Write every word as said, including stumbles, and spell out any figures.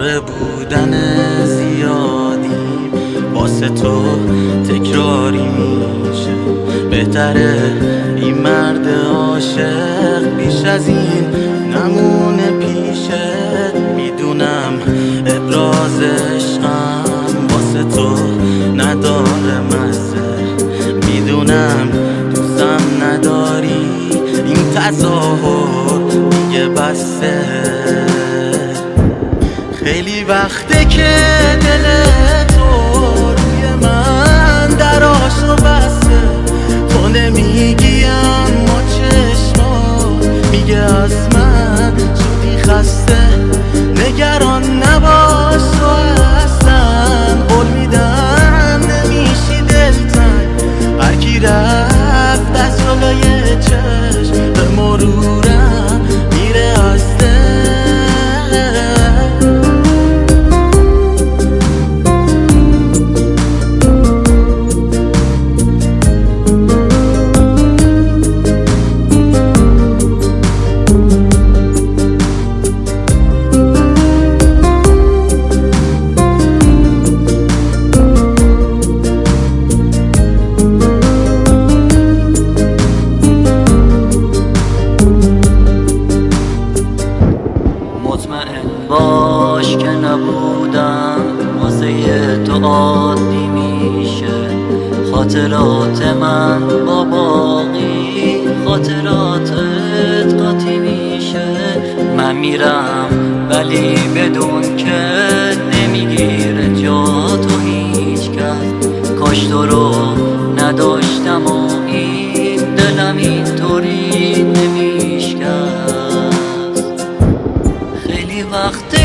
موقع بودن زیادی واسه تو تکراری میشه. بهتره این مرد عاشق بیش از این نمونه پیشت. میدونم ابراز عشقم واسه تو نداره مزه، میدونم دوستم نداری، این تظاهر دیگه بسته. خیلی وقته که دل تو روی من دراشو بسته. تو نمیگی اما چشما میگه از من شدی خسته. نگران نباش تو اصلا، قول میدم نمیشی دلتنگ. هرکی رفت از جلوی چشم به مرورم میره از باش که نبودم واسه تو عادی میشه. خاطرات من با باقی خاطراتت قاطی میشه. من میرم ولی بدون که نمیگیره جا تو هیچ کس. کاش تو رو نداشتم و این دلم اینطوری نمیشکست. خیلی وقت